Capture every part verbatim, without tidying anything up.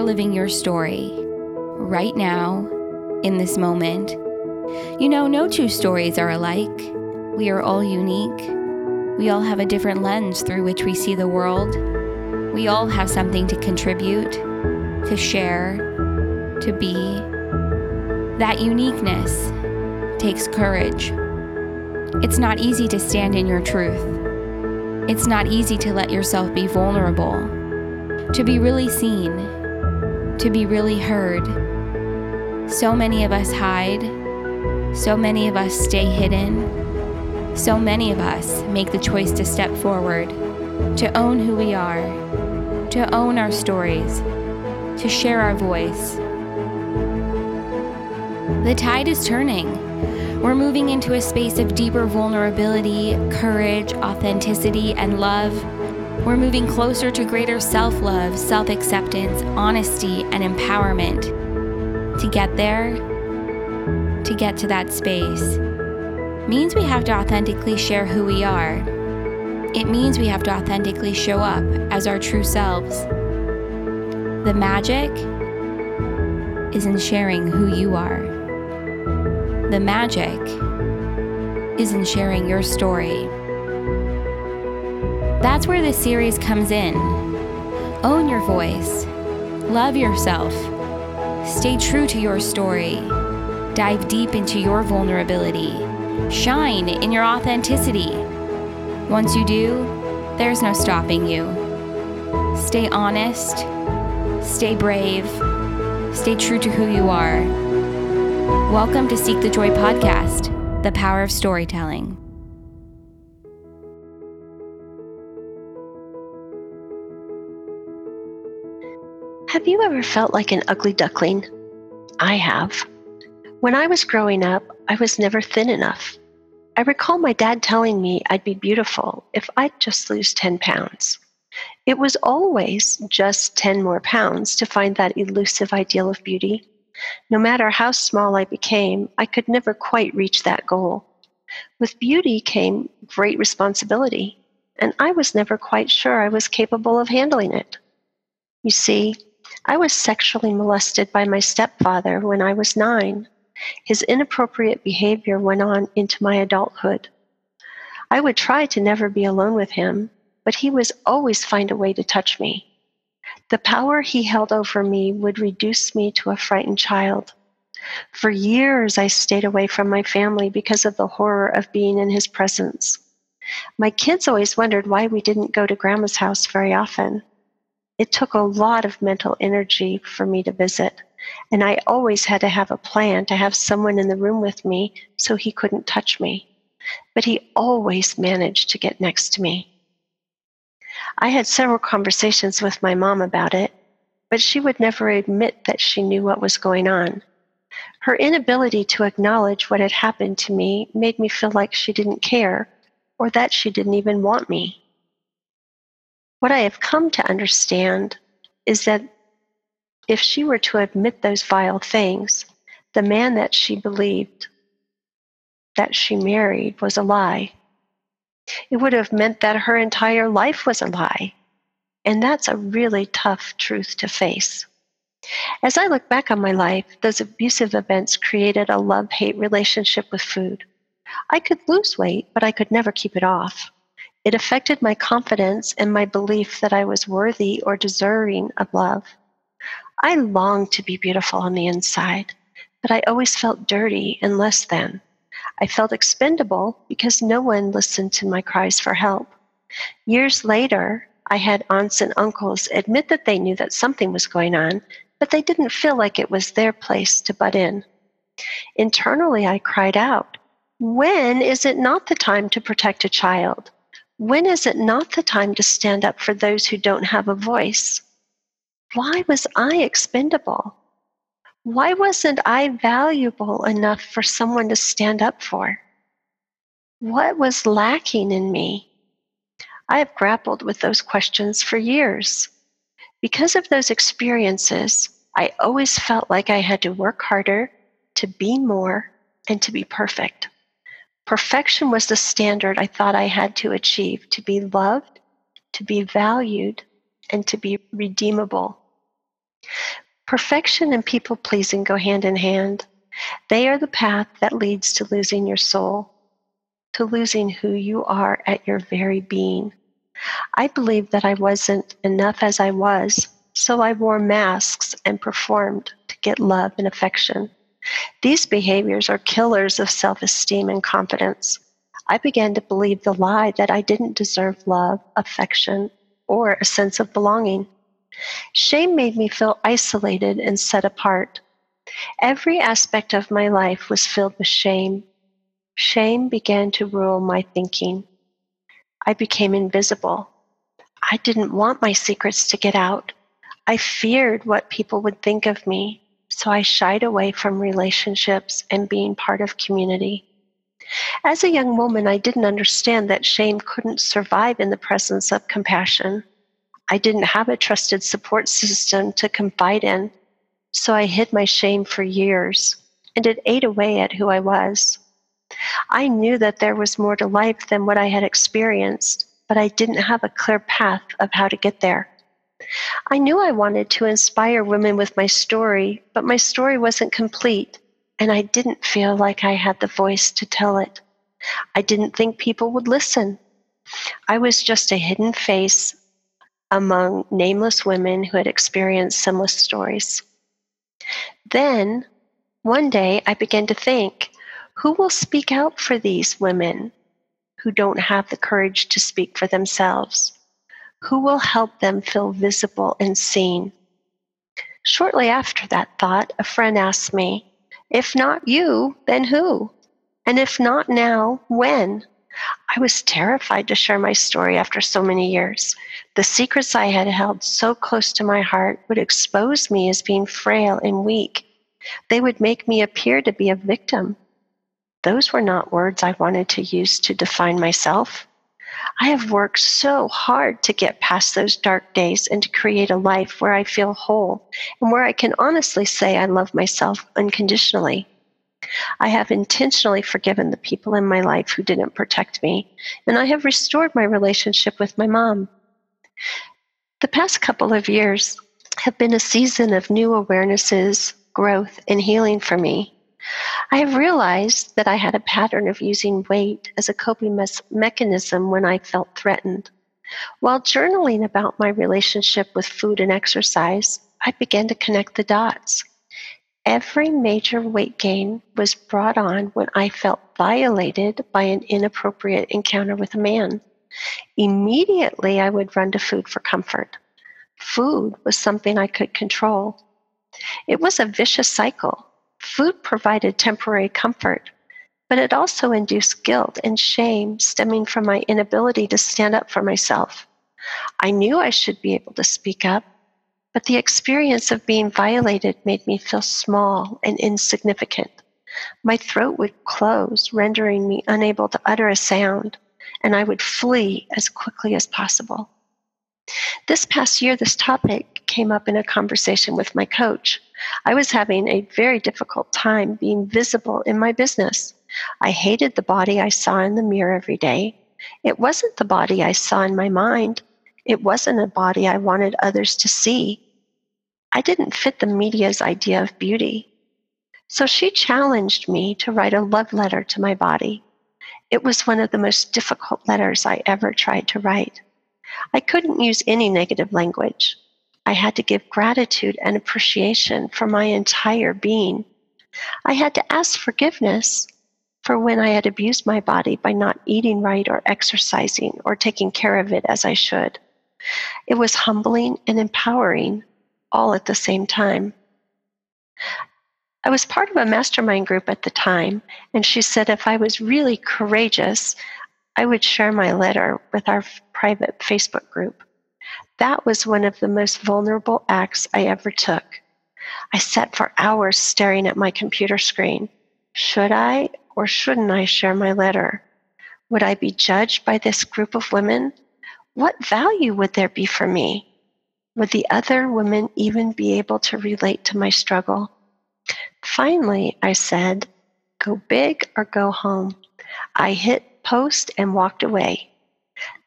living your story right now, in this moment. You know, no two stories are alike. We are all unique. We all have a different lens through which we see the world. We all have something to contribute, to share, to be. That uniqueness takes courage. It's not easy to stand in your truth. It's not easy to let yourself be vulnerable, to be really seen, to be really heard. So many of us hide. So many of us stay hidden. So many of us make the choice to step forward, to own who we are, to own our stories, to share our voice. The tide is turning. We're moving into a space of deeper vulnerability, courage, authenticity, and love. We're moving closer to greater self-love, self-acceptance, honesty, and empowerment. To get there, to get to that space, means we have to authentically share who we are. It means we have to authentically show up as our true selves. The magic is in sharing who you are. The magic is in sharing your story. That's where this series comes in. Own your voice. Love yourself. Stay true to your story. Dive deep into your vulnerability. Shine in your authenticity. Once you do, there's no stopping you. Stay honest. Stay brave. Stay true to who you are. Welcome to Seek the Joy Podcast, the power of storytelling. Have you ever felt like an ugly duckling? I have. When I was growing up, I was never thin enough. I recall my dad telling me I'd be beautiful if I'd just lose ten pounds. It was always just ten more pounds to find that elusive ideal of beauty. No matter how small I became, I could never quite reach that goal. With beauty came great responsibility, and I was never quite sure I was capable of handling it. You see, I was sexually molested by my stepfather when I was nine. His inappropriate behavior went on into my adulthood. I would try to never be alone with him, but he would always find a way to touch me. The power he held over me would reduce me to a frightened child. For years, I stayed away from my family because of the horror of being in his presence. My kids always wondered why we didn't go to Grandma's house very often. It took a lot of mental energy for me to visit, and I always had to have a plan to have someone in the room with me so he couldn't touch me. But he always managed to get next to me. I had several conversations with my mom about it, but she would never admit that she knew what was going on. Her inability to acknowledge what had happened to me made me feel like she didn't care, or that she didn't even want me. What I have come to understand is that if she were to admit those vile things, the man that she believed that she married was a lie. It would have meant that her entire life was a lie, and that's a really tough truth to face. As I look back on my life, those abusive events created a love-hate relationship with food. I could lose weight, but I could never keep it off. It affected my confidence and my belief that I was worthy or deserving of love. I longed to be beautiful on the inside, but I always felt dirty and less than. I felt expendable because no one listened to my cries for help. Years later, I had aunts and uncles admit that they knew that something was going on, but they didn't feel like it was their place to butt in. Internally, I cried out, "When is it not the time to protect a child? When is it not the time to stand up for those who don't have a voice? Why was I expendable? Why wasn't I valuable enough for someone to stand up for? What was lacking in me?" I have grappled with those questions for years. Because of those experiences, I always felt like I had to work harder, to be more, and to be perfect. Perfection was the standard I thought I had to achieve to be loved, to be valued, and to be redeemable. Perfection and people pleasing go hand in hand. They are the path that leads to losing your soul, to losing who you are at your very being. I believed that I wasn't enough as I was, so I wore masks and performed to get love and affection. These behaviors are killers of self-esteem and confidence. I began to believe the lie that I didn't deserve love, affection, or a sense of belonging. Shame made me feel isolated and set apart. Every aspect of my life was filled with shame. Shame began to rule my thinking. I became invisible. I didn't want my secrets to get out. I feared what people would think of me, so I shied away from relationships and being part of community. As a young woman, I didn't understand that shame couldn't survive in the presence of compassion. I didn't have a trusted support system to confide in, so I hid my shame for years, and it ate away at who I was. I knew that there was more to life than what I had experienced, but I didn't have a clear path of how to get there. I knew I wanted to inspire women with my story, but my story wasn't complete, and I didn't feel like I had the voice to tell it. I didn't think people would listen. I was just a hidden face among nameless women who had experienced similar stories. Then, one day, I began to think, who will speak out for these women who don't have the courage to speak for themselves? Who will help them feel visible and seen? Shortly after that thought, a friend asked me, if not you, then who? And if not now, when? I was terrified to share my story after so many years. The secrets I had held so close to my heart would expose me as being frail and weak. They would make me appear to be a victim. Those were not words I wanted to use to define myself. I have worked so hard to get past those dark days and to create a life where I feel whole and where I can honestly say I love myself unconditionally. I have intentionally forgiven the people in my life who didn't protect me, and I have restored my relationship with my mom. The past couple of years have been a season of new awarenesses, growth, and healing for me. I have realized that I had a pattern of using weight as a coping mes- mechanism when I felt threatened. While journaling about my relationship with food and exercise, I began to connect the dots. Every major weight gain was brought on when I felt violated by an inappropriate encounter with a man. Immediately, I would run to food for comfort. Food was something I could control. It was a vicious cycle. Food provided temporary comfort, but it also induced guilt and shame stemming from my inability to stand up for myself. I knew I should be able to speak up, but the experience of being violated made me feel small and insignificant. My throat would close, rendering me unable to utter a sound, and I would flee as quickly as possible. This past year, this topic came up in a conversation with my coach. I was having a very difficult time being visible in my business. I hated the body I saw in the mirror every day. It wasn't the body I saw in my mind. It wasn't a body I wanted others to see. I didn't fit the media's idea of beauty. So she challenged me to write a love letter to my body. It was one of the most difficult letters I ever tried to write. I couldn't use any negative language. I had to give gratitude and appreciation for my entire being. I had to ask forgiveness for when I had abused my body by not eating right or exercising or taking care of it as I should. It was humbling and empowering, all at the same time. I was part of a mastermind group at the time, and she said if I was really courageous, I would share my letter with our private Facebook group. That was one of the most vulnerable acts I ever took. I sat for hours staring at my computer screen. Should I or shouldn't I share my letter? Would I be judged by this group of women? What value would there be for me? Would the other women even be able to relate to my struggle? Finally, I said, go big or go home. I hit post and walked away.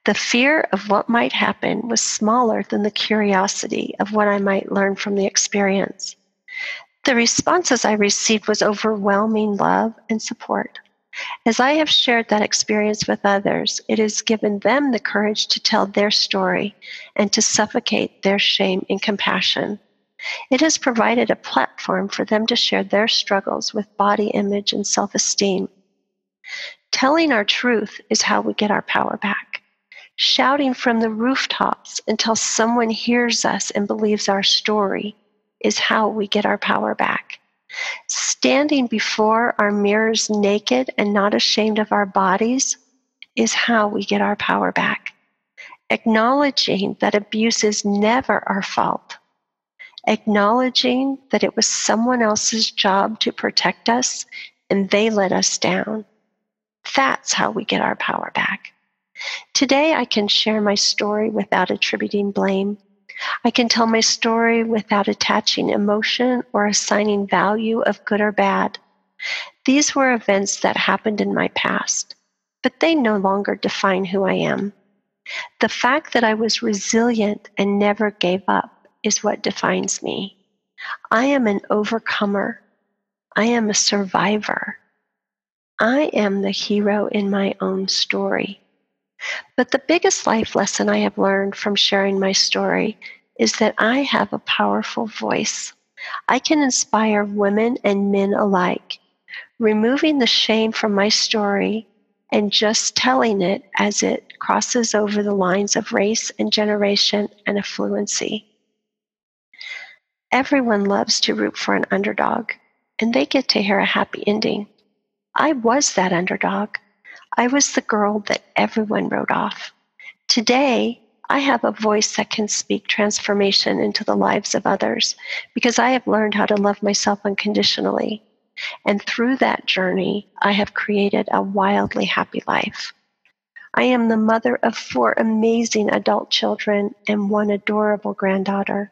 The fear of what might happen was smaller than the curiosity of what I might learn from the experience. The responses I received was overwhelming love and support. As I have shared that experience with others, it has given them the courage to tell their story and to suffocate their shame in compassion. It has provided a platform for them to share their struggles with body image and self-esteem. Telling our truth is how we get our power back. Shouting from the rooftops until someone hears us and believes our story is how we get our power back. Standing before our mirrors naked and not ashamed of our bodies is how we get our power back. Acknowledging that abuse is never our fault. Acknowledging that it was someone else's job to protect us and they let us down. That's how we get our power back. Today, I can share my story without attributing blame. I can tell my story without attaching emotion or assigning value of good or bad. These were events that happened in my past, but they no longer define who I am. The fact that I was resilient and never gave up is what defines me. I am an overcomer. I am a survivor. I am the hero in my own story. But the biggest life lesson I have learned from sharing my story is that I have a powerful voice. I can inspire women and men alike, removing the shame from my story and just telling it as it crosses over the lines of race and generation and affluency. Everyone loves to root for an underdog, and they get to hear a happy ending. I was that underdog. I was the girl that everyone wrote off. Today, I have a voice that can speak transformation into the lives of others because I have learned how to love myself unconditionally. And through that journey, I have created a wildly happy life. I am the mother of four amazing adult children and one adorable granddaughter.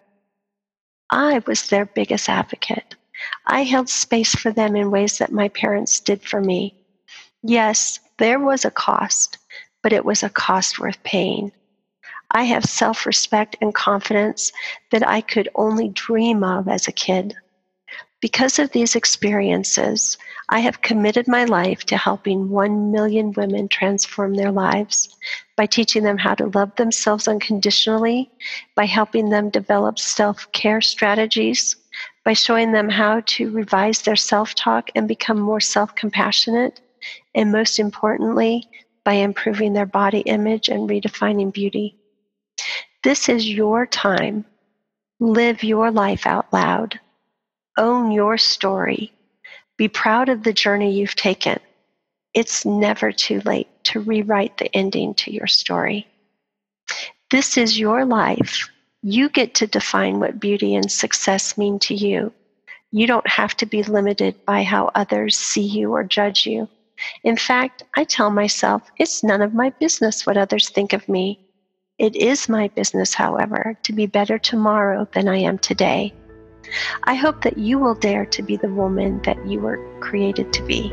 I was their biggest advocate. I held space for them in ways that my parents did for me. Yes, there was a cost, but it was a cost worth paying. I have self-respect and confidence that I could only dream of as a kid. Because of these experiences, I have committed my life to helping one million women transform their lives by teaching them how to love themselves unconditionally, by helping them develop self-care strategies, by showing them how to revise their self-talk and become more self-compassionate, and most importantly, by improving their body image and redefining beauty. This is your time. Live your life out loud. Own your story. Be proud of the journey you've taken. It's never too late to rewrite the ending to your story. This is your life. You get to define what beauty and success mean to you. You don't have to be limited by how others see you or judge you. In fact, I tell myself it's none of my business what others think of me. It is my business, however, to be better tomorrow than I am today. I hope that you will dare to be the woman that you were created to be.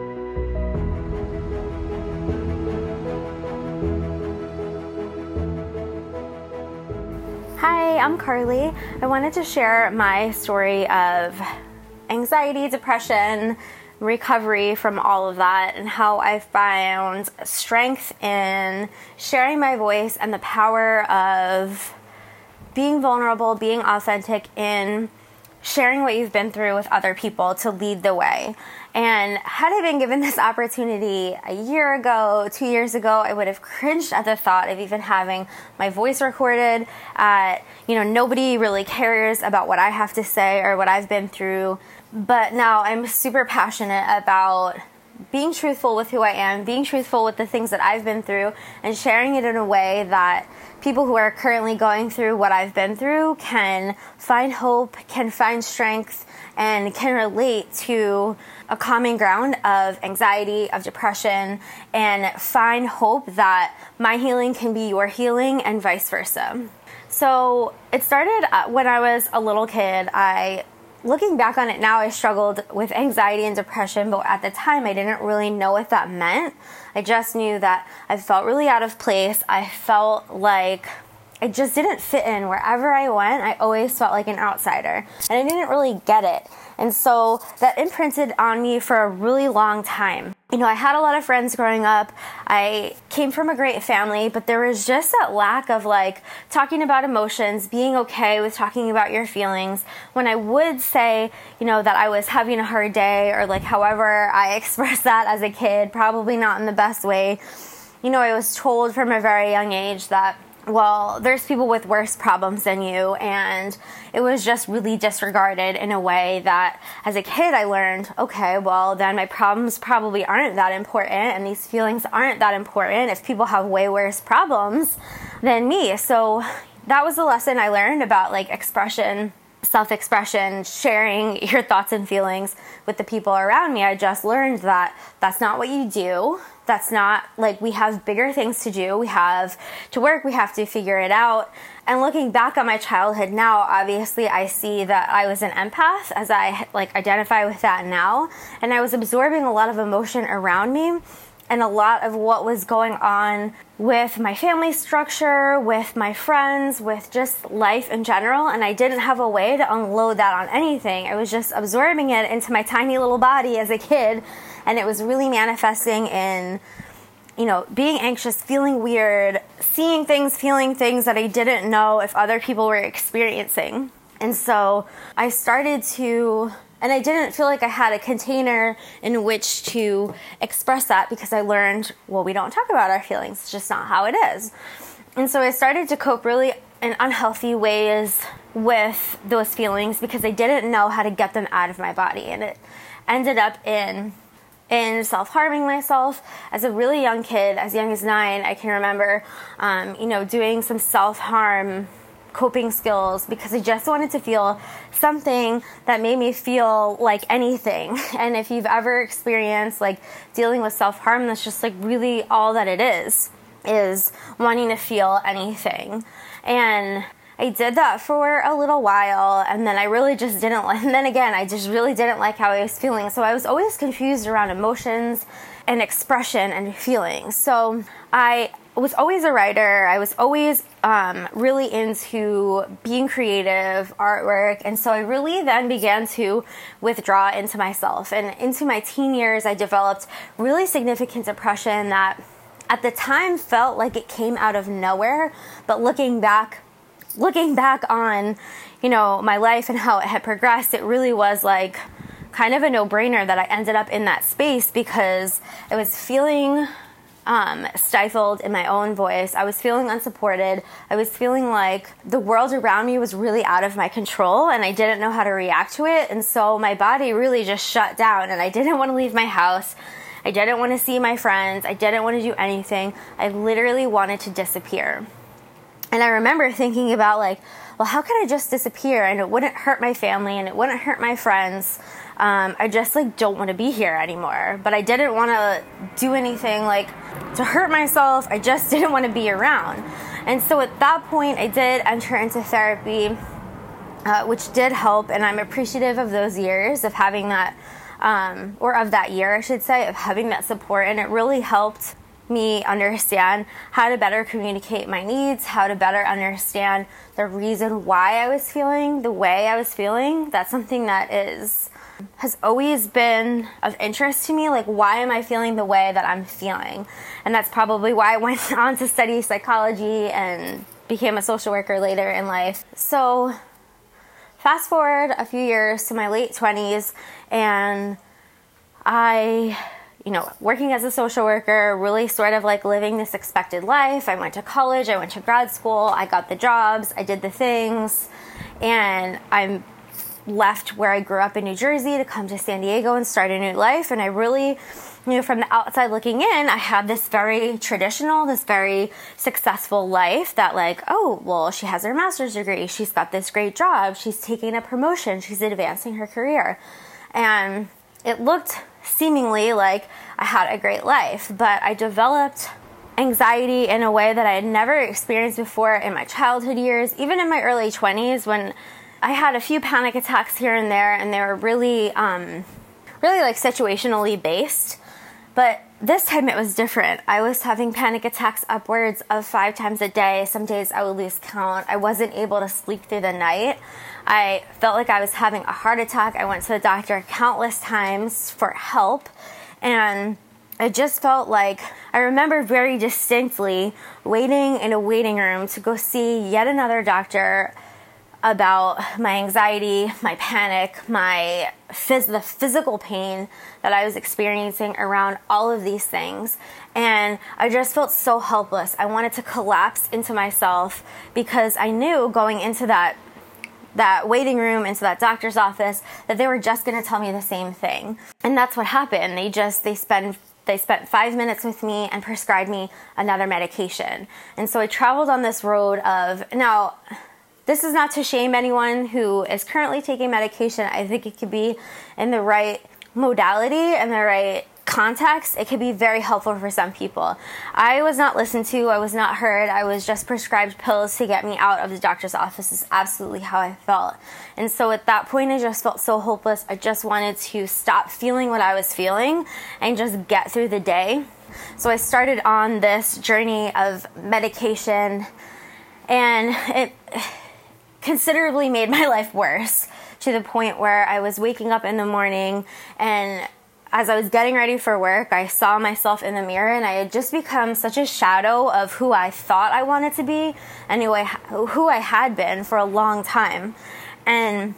Hi, I'm Carly. I wanted to share my story of anxiety, depression, recovery from all of that, and how I found strength in sharing my voice and the power of being vulnerable, being authentic in sharing what you've been through with other people to lead the way. And had I been given this opportunity a year ago, two years ago, I would have cringed at the thought of even having my voice recorded. Uh, you know, nobody really cares about what I have to say or what I've been through. But now I'm super passionate about being truthful with who I am, being truthful with the things that I've been through, and sharing it in a way that people who are currently going through what I've been through can find hope, can find strength, and can relate to a common ground of anxiety, of depression, and find hope that my healing can be your healing and vice versa. So it started when I was a little kid. I looking back on it now, I struggled with anxiety and depression, but at the time I didn't really know what that meant. I just knew that I felt really out of place. I felt like I just didn't fit in. Wherever I went, I always felt like an outsider, and I didn't really get it. And so that imprinted on me for a really long time. You know, I had a lot of friends growing up. I came from a great family, but there was just that lack of like talking about emotions, being okay with talking about your feelings. When I would say, you know, that I was having a hard day, or like however I expressed that as a kid, probably not in the best way. You know, I was told from a very young age that, well, there's people with worse problems than you, and it was just really disregarded in a way that as a kid I learned, okay, well then my problems probably aren't that important, and these feelings aren't that important if people have way worse problems than me. So that was the lesson I learned about like expression, self-expression, sharing your thoughts and feelings with the people around me. I just learned that that's not what you do. That's not, like, we have bigger things to do. We have to work. We have to figure it out. And looking back on my childhood now, obviously I see that I was an empath, as I like identify with that now. And I was absorbing a lot of emotion around me, and a lot of what was going on with my family structure, with my friends, with just life in general. And I didn't have a way to unload that on anything. I was just absorbing it into my tiny little body as a kid. And it was really manifesting in, you know, being anxious, feeling weird, seeing things, feeling things that I didn't know if other people were experiencing. And so I started to, and I didn't feel like I had a container in which to express that, because I learned, well, we don't talk about our feelings. It's just not how it is. And so I started to cope really in unhealthy ways with those feelings, because I didn't know how to get them out of my body. And it ended up in in self-harming myself. As a really young kid, as young as nine, I can remember, um, you know, doing some self-harm coping skills, because I just wanted to feel something that made me feel like anything. And if you've ever experienced like dealing with self-harm, that's just like really all that it is, is wanting to feel anything. And I did that for a little while, and then I really just didn't like, and then again, I just really didn't like how I was feeling. So I was always confused around emotions and expression and feelings. So I was always a writer. I was always um, really into being creative, artwork. And so I really then began to withdraw into myself. And into my teen years, I developed really significant depression that at the time felt like it came out of nowhere. But looking back, Looking back on, you know, my life and how it had progressed, it really was like kind of a no-brainer that I ended up in that space, because I was feeling um, stifled in my own voice. I was feeling unsupported. I was feeling like the world around me was really out of my control, and I didn't know how to react to it. And so my body really just shut down, and I didn't want to leave my house. I didn't want to see my friends. I didn't want to do anything. I literally wanted to disappear. And I remember thinking about like, well, how could I just disappear and it wouldn't hurt my family and it wouldn't hurt my friends? Um, I just like don't want to be here anymore. But I didn't want to do anything like to hurt myself. I just didn't want to be around. And so at that point, I did enter into therapy, uh, which did help. And I'm appreciative of those years of having that, um, or of that year, I should say, of having that support. And it really helped me understand how to better communicate my needs, how to better understand the reason why I was feeling the way I was feeling. That's something that is has always been of interest to me. Like, why am I feeling the way that I'm feeling? And that's probably why I went on to study psychology and became a social worker later in life. So fast forward a few years to my late twenties, and I you know, working as a social worker, really sort of like living this expected life. I went to college, I went to grad school, I got the jobs, I did the things, and I'm left where I grew up in New Jersey to come to San Diego and start a new life. And I really, you know, from the outside looking in, I had this very traditional, this very successful life that like, oh, well, she has her master's degree, she's got this great job, she's taking a promotion, she's advancing her career. And it looked seemingly like I had a great life, but I developed anxiety in a way that I had never experienced before in my childhood years, even in my early twenties when I had a few panic attacks here and there, and they were really, um, really like situationally based. But this time it was different. I was having panic attacks upwards of five times a day. Some days I would lose count. I wasn't able to sleep through the night. I felt like I was having a heart attack. I went to the doctor countless times for help. And I just felt like, I remember very distinctly waiting in a waiting room to go see yet another doctor about my anxiety, my panic, my phys- the physical pain that I was experiencing around all of these things. And I just felt so helpless. I wanted to collapse into myself because I knew going into that that waiting room, into that doctor's office, that they were just going to tell me the same thing. And that's what happened. They just, they spend They spent five minutes with me and prescribed me another medication. And so I traveled on this road of, now, this is not to shame anyone who is currently taking medication. I think it could be in the right modality and the right context. It could be very helpful for some people. I was not listened to. I was not heard. I was just prescribed pills to get me out of the doctor's office is absolutely how I felt. And so at that point, I just felt so hopeless. I just wanted to stop feeling what I was feeling and just get through the day. So I started on this journey of medication, and it considerably made my life worse, to the point where I was waking up in the morning, and as I was getting ready for work, I saw myself in the mirror, and I had just become such a shadow of who I thought I wanted to be and who I, who I had been for a long time. And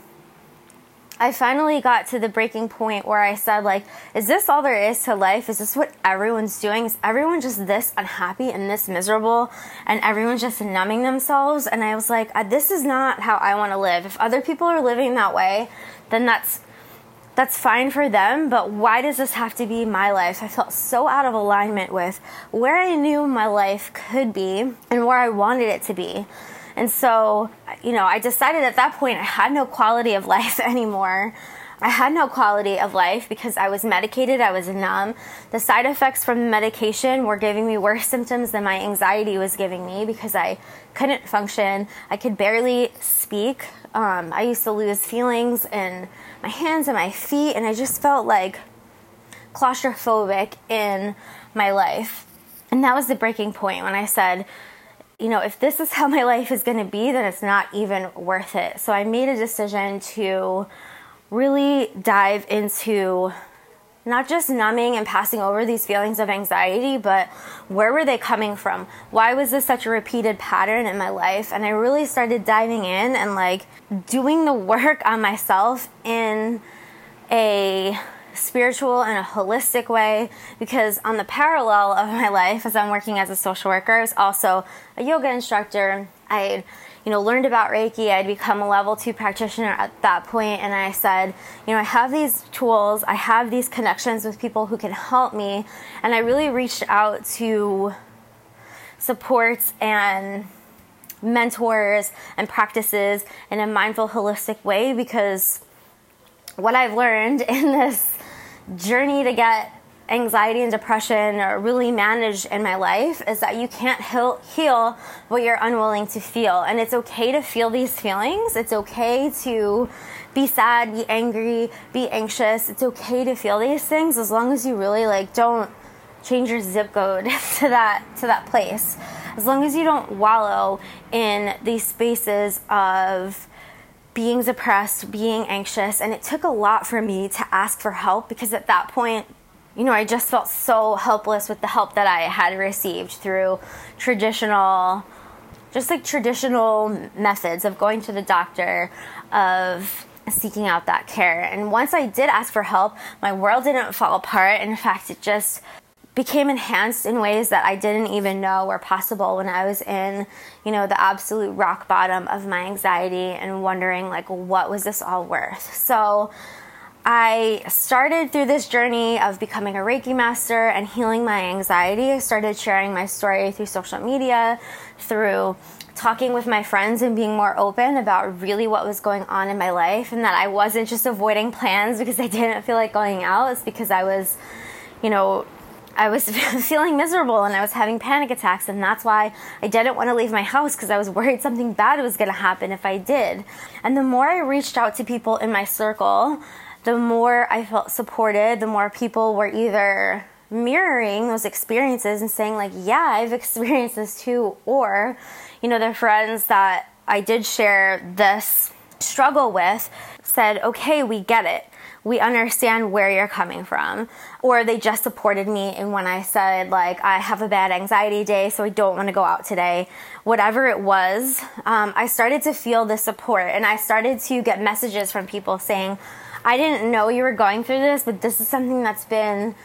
I finally got to the breaking point where I said, like, is this all there is to life? Is this what everyone's doing? Is everyone just this unhappy and this miserable, and everyone's just numbing themselves? And I was like, this is not how I want to live. If other people are living that way, then that's that's fine for them, but why does this have to be my life? I felt so out of alignment with where I knew my life could be and where I wanted it to be. And so, you know, I decided at that point I had no quality of life anymore. I had no quality of life because I was medicated, I was numb. The side effects from the medication were giving me worse symptoms than my anxiety was giving me because I couldn't function. I could barely speak. Um, I used to lose feelings in my hands and my feet, and I just felt like claustrophobic in my life. And that was the breaking point when I said, you know, if this is how my life is going to be, then it's not even worth it. So I made a decision to really dive into not just numbing and passing over these feelings of anxiety, but where were they coming from? Why was this such a repeated pattern in my life? And I really started diving in and like doing the work on myself in a spiritual and a holistic way, because on the parallel of my life as I'm working as a social worker, I was also a yoga instructor. I you know, learned about Reiki. I'd become a level two practitioner at that point, and I said, you know, I have these tools, I have these connections with people who can help me, and I really reached out to supports and mentors and practices in a mindful, holistic way, because what I've learned in this journey to get anxiety and depression are really managed in my life is that you can't heal, heal what you're unwilling to feel. And it's okay to feel these feelings. It's okay to be sad, be angry, be anxious. It's okay to feel these things as long as you really like don't change your zip code to that to that place. As long as you don't wallow in these spaces of being depressed, being anxious. And it took a lot for me to ask for help, because at that point, you know, I just felt so helpless with the help that I had received through traditional, just like traditional methods of going to the doctor, of seeking out that care. And once I did ask for help, my world didn't fall apart. In fact, it just became enhanced in ways that I didn't even know were possible when I was in, you know, the absolute rock bottom of my anxiety and wondering, like, what was this all worth? So I started through this journey of becoming a Reiki master and healing my anxiety. I started sharing my story through social media, through talking with my friends and being more open about really what was going on in my life, and that I wasn't just avoiding plans because I didn't feel like going out. It's because I was, you know, I was feeling miserable and I was having panic attacks, and that's why I didn't want to leave my house, because I was worried something bad was going to happen if I did. And the more I reached out to people in my circle, the more I felt supported, the more people were either mirroring those experiences and saying like, yeah, I've experienced this too, or, you know, their friends that I did share this struggle with said, okay, we get it. We understand where you're coming from. Or they just supported me in when I said, like, I have a bad anxiety day, so I don't want to go out today. Whatever it was, um, I started to feel the support, and I started to get messages from people saying, I didn't know you were going through this, but this is something that's been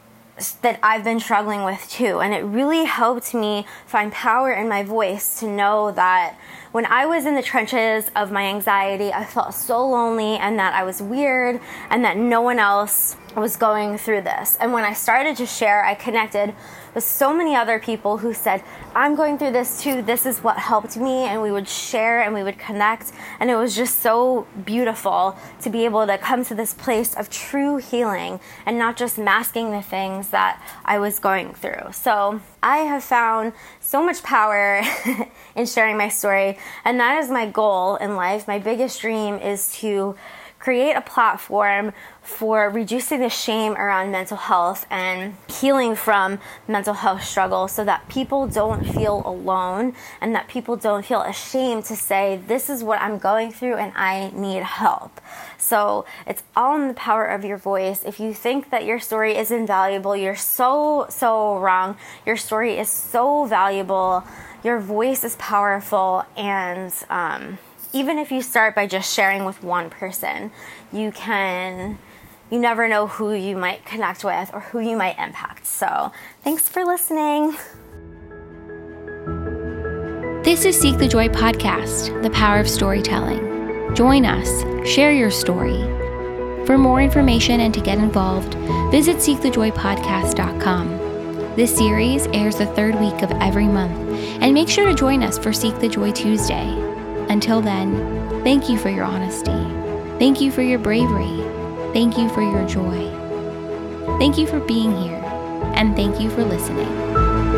that I've been struggling with too. And it really helped me find power in my voice to know that when I was in the trenches of my anxiety, I felt so lonely and that I was weird and that no one else was going through this. And when I started to share, I connected with so many other people who said, I'm going through this too, this is what helped me, and we would share and we would connect, and it was just so beautiful to be able to come to this place of true healing and not just masking the things that I was going through. So I have found so much power in sharing my story, and that is my goal in life. My biggest dream is to create a platform for reducing the shame around mental health and healing from mental health struggles, so that people don't feel alone and that people don't feel ashamed to say, this is what I'm going through and I need help. So it's all in the power of your voice. If you think that your story is invaluable, you're so, so wrong. Your story is so valuable. Your voice is powerful, and um, even if you start by just sharing with one person, you can, you never know who you might connect with or who you might impact. So thanks for listening. This is Seek the Joy podcast, the power of storytelling. Join us, share your story. For more information and to get involved, visit seek the joy podcast dot com. This series airs the third week of every month, and make sure to join us for Seek the Joy Tuesday. Until then, thank you for your honesty. Thank you for your bravery. Thank you for your joy. Thank you for being here, and thank you for listening.